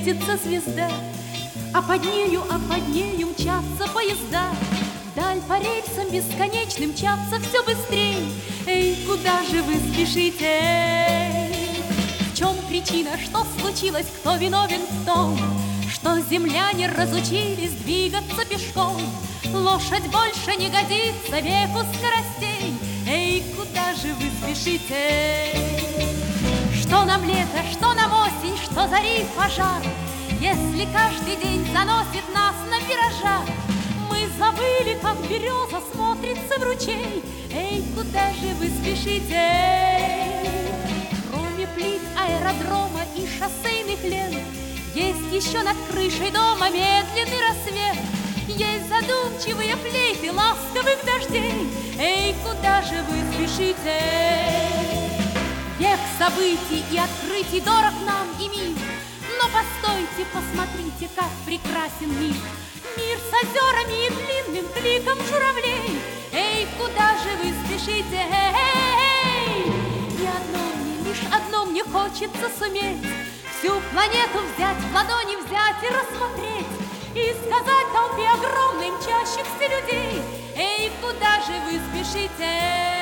светится звезда, а под нею мчатся поезда. Вдаль по рельсам бесконечным мчатся все быстрей. Эй, куда же вы спешите? В чем причина, что случилось, кто виновен в том, что земляне разучились двигаться пешком? Лошадь больше не годится веку скоростей. Эй, куда же вы спешите? Что нам лето, что нам осень, что зари пожар, если каждый день заносит нас на виражах? Мы забыли, как береза смотрится в ручей. Эй, куда же вы спешите? Кроме плит аэродрома и шоссейных лент, есть еще над крышей дома медленный рассвет. Есть задумчивые флейты ласковых дождей. Эй, куда же вы спешите? Век событий и открытий дорог нам и мир, но постойте, посмотрите, как прекрасен мир. Мир с озерами и длинным кликом журавлей. Эй, куда же вы спешите? Эй! Лишь одно мне хочется суметь: всю планету взять, в ладони взять и рассмотреть, и сказать толпе огромной, мчащихся людей: эй, куда же вы спешите?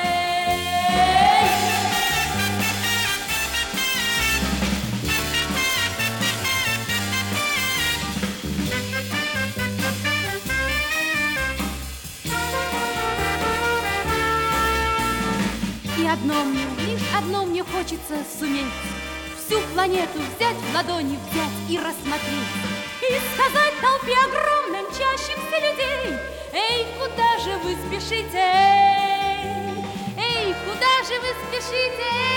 Лишь одно мне хочется суметь: всю планету взять, в ладони взять и рассмотреть, и сказать толпе огромной, мчащихся людей: эй, куда же вы спешите? Эй, куда же вы спешите?